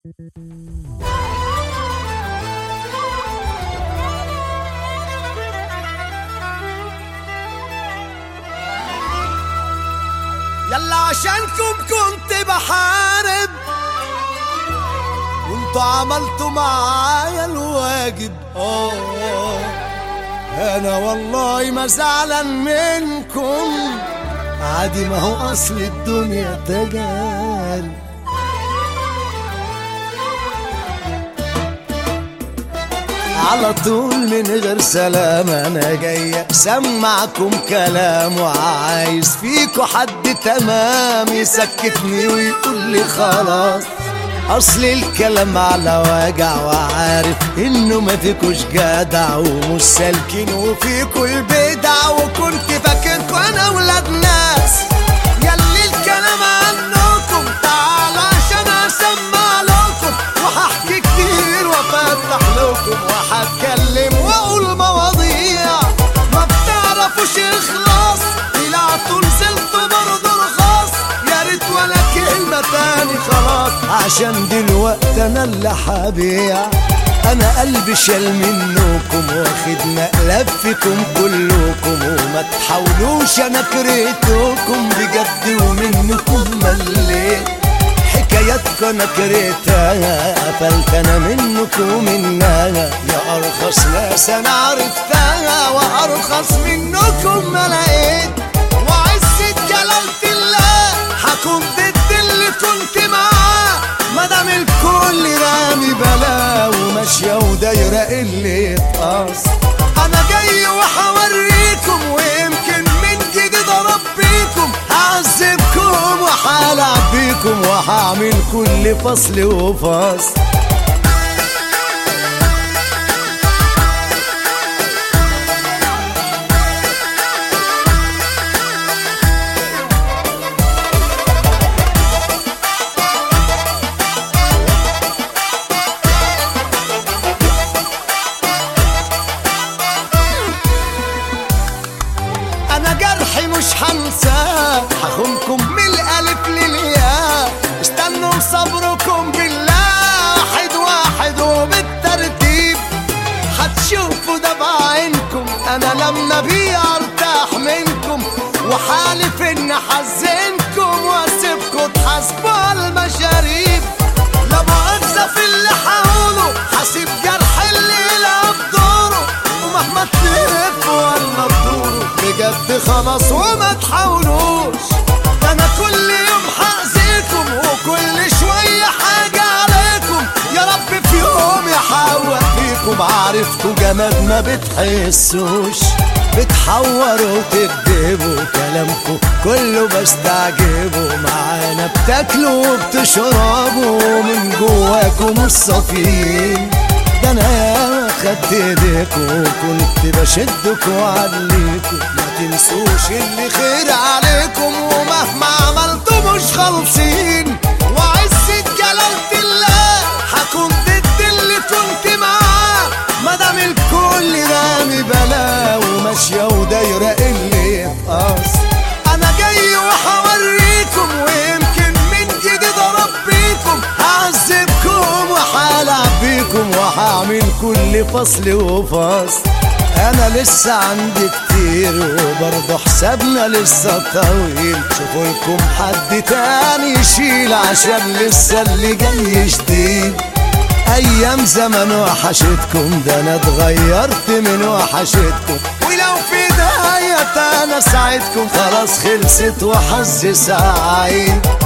يلا عشانكم كنت بحارب، وانتوا عملتوا معايا الواجب. انا والله ما زعلان منكم، عادي ما هو اصل الدنيا تجارب. على طول من غير سلام انا جاي اسمعكم كلام، وعايز فيكوا حد تمام يسكتني ويقول لي خلاص. اصل الكلام على وجع، وعارف انه ما فيكوش جدع ومش سالكين وفيكوا البدع، وكنت فاكركوا انا ولاد ناس. ياللي الكلام عنكم تعال عشان اسمع لكم، وهحكي كتير وافتح لكم، وهتكلم واقول مواضيع ما بتعرفوش اخلاص. طلعتوا نزلتوا برضه رخاص، يا ريت ولا كلمة تاني خلاص، عشان دلوقتي انا اللي هبيع. انا قلبي شال منكم واخد مقلب فيكم كلكم، وما تحاولوش انا كرهتكم بجد ومنكم مليت. حكاياتكم انا كرهتها، قفلت انا منكم ومنها، يا ارخص ناس انا عرفتها وارخص منكم ما لقيت. وعزة جلالة الله هكون ضد اللي كنت معاه، مادام الكل رامي بلا وماشية ودايرة اللي يتقص. انا جاي وهوريكم، ويمكن من جديد اربيكم، هعذبكم وهلعب بيكم، وهعمل كل فصل وفصل. انا جرحي مش هنساه، هخونكم من الالف للياء. استنوا صبركم بالله، واحد واحد وبالترتيب هتشوفوا ده بعينكم. انا لما بيع ارتاح منكم، وحالف ان احزنكم واسيبكم تحاسبوا على المشاريب. لا مؤاخذة في اللي هقوله، هسيب جرح اللي يلعب دوره، ومهما تلفوا ولا تدوروا بجد خلاص وما تحاولوش. انا كل يوم هأذيكم، وكل شوية حاجة عليكم، يا رب في يوم يحوق فيكم. عارفكوا جماد ما بتحسوش، بتحوروا وتكدبوا، كلامكوا كله بستعجبوا. معانا بتاكلوا وبتشربوا، من جواكوا مش صافيين. ده انا ياما خدت ايديكوا، وكنت بشدكوا وعليكوا. ما تنسوش اللي خير عليكم، ومهما عملتوا مش خالصين. وعزة جلالة الله هكون ضد اللي كنت معاه، مادام الكل رامي بلا وماشية ودايرة اللي يتقص. انا جاي وهوريكم، ويمكن من جديد اربيكم، هعذبكم وهلعب بيكم، وهعمل كل فصل وفصل. انا لسه عندي كتير، وبرضه حسابنا لسه طويل. شوفوا لكم حد تاني يشيل، عشان لسه اللي جاي جديد. ايام زمان وحشتكم، ده انا اتغيرت من وحشتكم. ولو في داية انا ساعدكم، خلاص خلصت وحظي سعيد.